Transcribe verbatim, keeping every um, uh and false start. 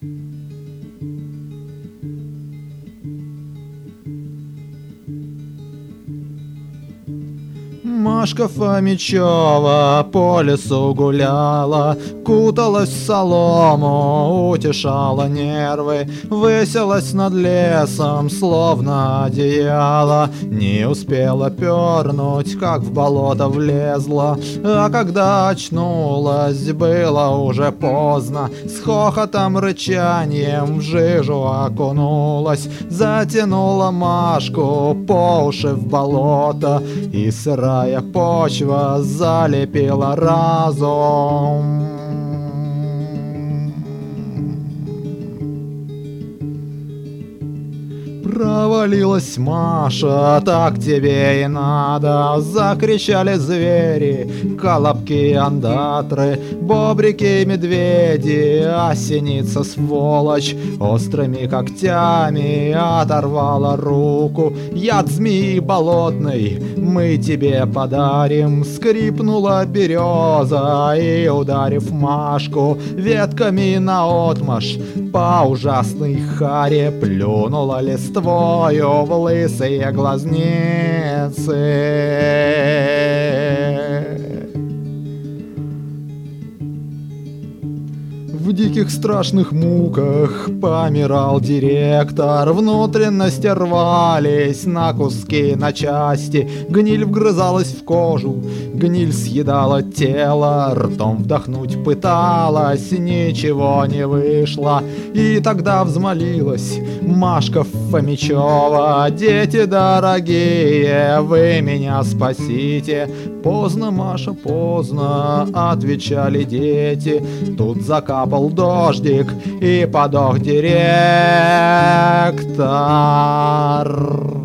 Машка Фомичева по лесу гуляла, куталась в солому, утешала нервы, высилась над лесом, словно одеяло. Не успела пернуть, как в болото влезла, а когда очнулась, было уже поздно. С хохотом, рычанием в жижу окунулась, затянула Машку по уши в болото, и сырая почва залепила разум. Провалилась Маша, так тебе и надо. Закричали звери, колобки, андатры, бобрики и медведи, а синица, сволочь, острыми когтями оторвала руку. Яд змеи болотной мы тебе подарим. Скрипнула береза и, ударив Машку ветками наотмашь, по ужасной харе плюнула листвою в лысые глазницы. В диких страшных муках помирал директор. Внутренности рвались на куски, на части. Гниль вгрызалась в кожу, гниль съедала тело. Ртом вдохнуть пыталась, ничего не вышло. И тогда взмолилась Машка Фомичева: дети дорогие, вы меня спасите. Поздно, Маша, поздно, отвечали дети. Тут закапал дождик, и подох директор.